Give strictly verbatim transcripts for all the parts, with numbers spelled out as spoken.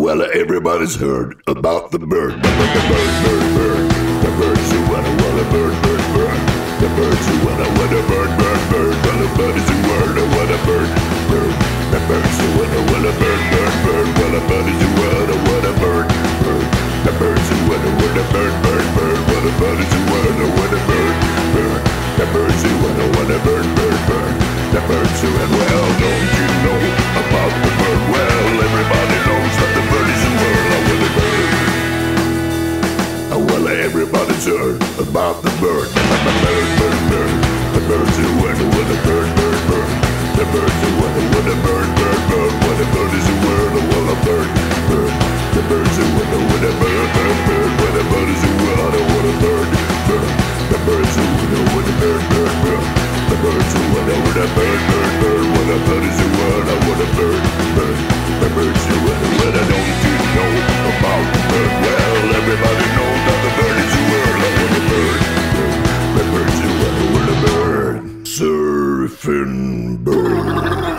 Well, everybody's heard about the bird. The bird, the bird, bird, bird. The birds who wanna, wanna bird, bird, bird. The birds who wanna, wanna bird, bird, bird. Well, the bird is a word, I wanna bird, bird. The birds who wanna, wanna bird, bird, bird. Well, the bird is a word, I wanna bird, bird. The birds who wanna, wanna bird, bird, bird. Well, the bird is a word, I wanna bird, bird. The birds who wanna, wanna bird, bird, bird. The birds who and well, don't you know about the bird? Well, everybody knows that the bird is a word, I wanna bird. Oh, well, everybody's heard about the bird. The bird, bird, bird. The birds who wanna, wanna bird, bird, bird. The birds who wanna, wanna bird, bird, bird. Well, the bird is a word, I wanna bird, bird. The birds who wanna, wanna bird, bird, bird. Well, the bird is a word, I wanna bird, bird. The birds who wanna, wanna bird, bird, bird. The birds who wanna, wanna bird, bird, bird. Well, the bird is a word, I wanna bird, bird. The birds who wanna, wanna, don't you know about the bird? Well, everybody knows that the bird is a word, I wanna bird, bird. The birds who wanna, wanna bird. Surfing bird.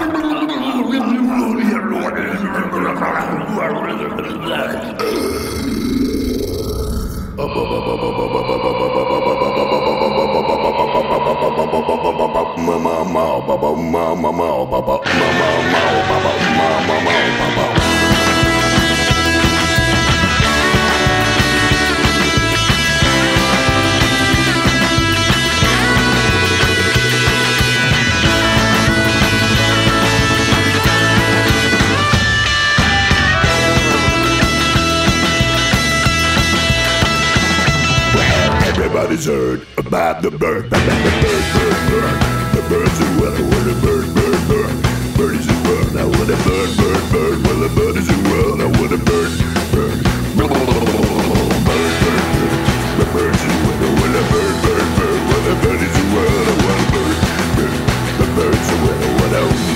Everybody's heard about the bird. The bird, bird, bird. The birds who wanna, wanna bird, bird, bird. Bird is a word, I want a bird, bird, bird. Well, the bird is a word, I want a bird, bird. Bird, bird, bird. The birds who wanna, wanna bird, bird, bird. Well, the bird is a word, I want a bird, bird. The birds who wanna, wanna